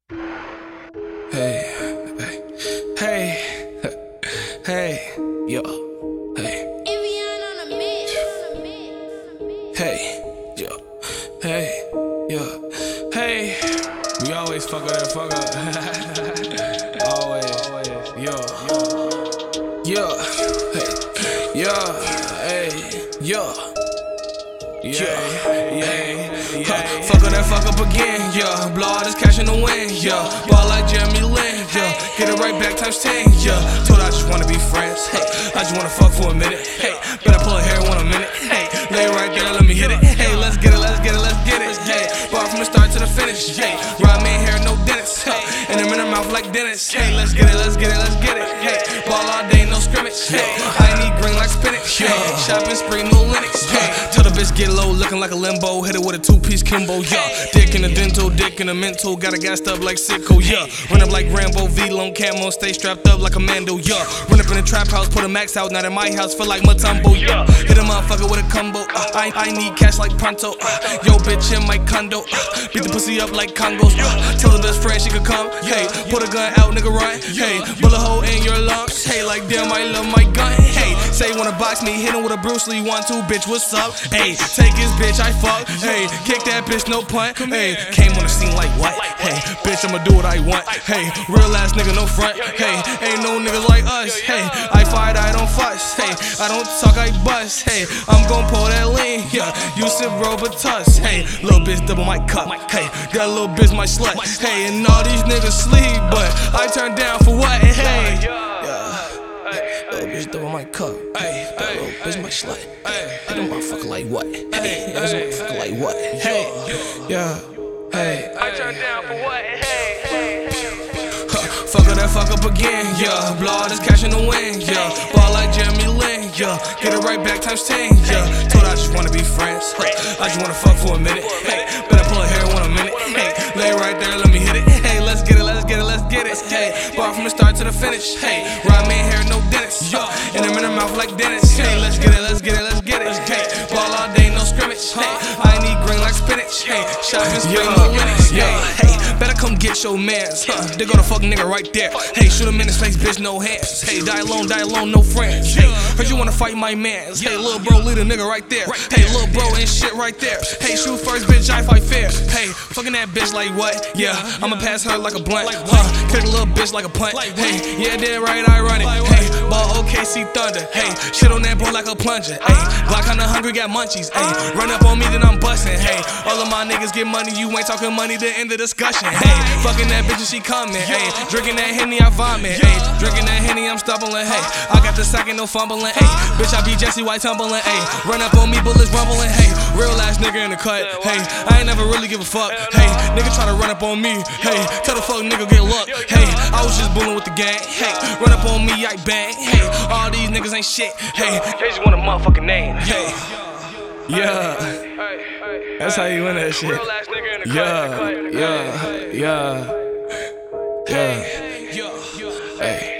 Hey, yo, hey, hey, yo, hey, yo, hey. We always fuck up that fuck up. Always, yo, hey, yo. Fuck up that fuck up again, yeah. Blow all this cash in the wind, yeah. Ball like Jeremy Lin, yeah. Get it right back times 10, yeah. Told her I just wanna be friends, hey. I just wanna fuck for a minute, hey. Better pull her hair in a minute, hey. Lay right there, let me hit it, hey. Let's get it, let's get it, let's get it, hey. Bar from the start to the finish, hey. Ride man hair, no dentist, hey. And them in her mouth like dentist, hey. Let's get it, let's get it, let's get it, hey. Ball all day, no scrimmage, hey. I need green like spinach, hey. Shopping spree, no Linux, hey. Tell the bitch get low, looking like a limbo. Hit it with a two-piece Kimbo, yeah. Dick in the dental, dick in the mental. Got a gassed up like Sicko, yeah. Run up like Rambo, V-Lone camo. Stay strapped up like a Mando, yeah. Run up in the trap house, put a max out. Not in my house, feel like Mutombo, yeah. Hit a motherfucker with a combo. I need cash like pronto. Yo, bitch in my condo. Beat the pussy up like Congos. Tell the best friend she could come. Hey, put a gun out, nigga, run. Hey, bullet hole in your lungs. Hey, like damn, I love my gun. Hey, say you wanna box me, hit him with a Bruce Lee 1-2, bitch, what's up? Hey, take his bitch, I fuck. Hey, kick that bitch, no punt. Hey, came on the scene like what? Hey, bitch, I'ma do what I want. Hey, real ass nigga, no front. Hey, ain't no niggas like us. Hey, I fight, I don't fuss. Hey, I don't talk, I bust. Hey, I'm gon' pull that lean. Yeah, you sip Robitussin. Hey, little bitch double my cup. Hey, got a little bitch my slut. Hey, and all these niggas sleep, but I turn down for what? Hey, little bitch double my cup. Hey, that little bitch my slut. Hey, I don't motherfucker like what? Hey, I don't motherfucker like what? Hey, yeah, hey. I turn down for what? Hey. Fuck up that fuck up again, yeah. Blow all this cash in the wind, yeah. Ball like Jeremy Lin, yeah. Get it right back times 10, yeah. Told her I just wanna be friends, hey. I just wanna fuck for a minute, hey. Better pull her hair in a minute, hey. Lay right there, let me hit it, hey. Let's get it, let's get it, let's get it, hey. Bar from the start to the finish, hey. Ride man hair, no dentist, yeah. And them in her mouth like dentist, hey. Let's get it, let's get it, let's get it, hey. Ball all day, no scrimmage, hey. I need green like spinach, hey. Shopping spree, no Linux, yeah. Hey, better come get your mans, they go to fuck nigga right there. Hey, shoot him in his face, bitch, no hands. Hey, die alone, no friends. Hey, heard you wanna fight my mans. Hey, little bro, lead a nigga right there. Hey, little bro and shit right there. Hey, shoot first, bitch, I fight fair. Hey, fucking that bitch like what? Yeah, I'ma pass her like a blunt. Kick a little bitch like a punt. Hey, yeah, dead right, I run it. Hey, ball OKC Thunder. Hey, shit on that boy like a plunger. Hey, Glock kinda hungry, got munchies. Hey, run up on me, then I'm bustin'. Hey, all of my niggas get money, you ain't talking money, the end of discussion. Hey, fucking that bitch and she coming. Hey, drinking that Henny, I vomit. Hey, drinking that Henny, I'm stumbling. Hey, I got the sack and no fumbling. Hey, bitch, I be Jesse White tumbling. Hey, run up on me, bullets rumbling. Hey, real ass nigga in the cut. Hey, I ain't never really give a fuck. Hey, nigga try to run up on me. Hey, tell the fuck nigga get luck. Hey, I was just bullying with the gang. Hey, run up on me, I bang. Hey, all these niggas ain't shit. Hey, they just want a motherfucking name. Hey, yeah, that's how you win that shit. Yeah. Hey.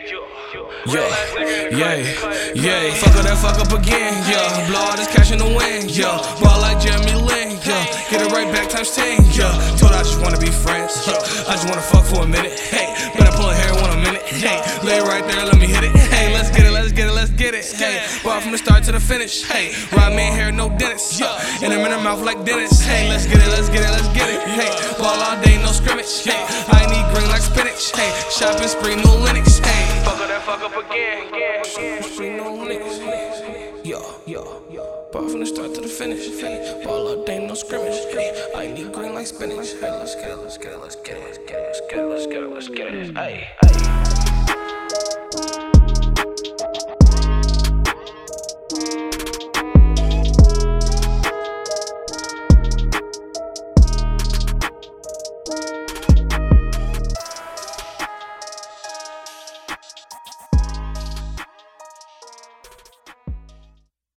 Yeah. Fuck up that fuck up again, yeah. Blow all this cash in the wind, yeah. Ball like Jeremy Lin, yeah. Get it right back times 10, yeah. Told her I just wanna be friends, yeah. I just wanna fuck for a minute, hey. Better pull her hair in a minute, hey. Lay right there, let me hit it, hey. Let's get it, let's get it, let's get it, hey. Bar from the start to the finish, hey. Ride man hair, no dentist, yeah. And them in her mouth like dentist, hey. Let's get it, let's get it, let's get it, hey. Ball all day, no scrimmage, hey. I need green like spinach, hey. Shopping spree, no Linux, hey. Fuck up that fuck up again, no Linux, Bar from the start to the finish, hey. Ball all day, no scrimmage, hey. I need green like spinach, hey. Let's get it, let's get it, let's get it, let's get it, let's get it, let's get it, let's get it, hey.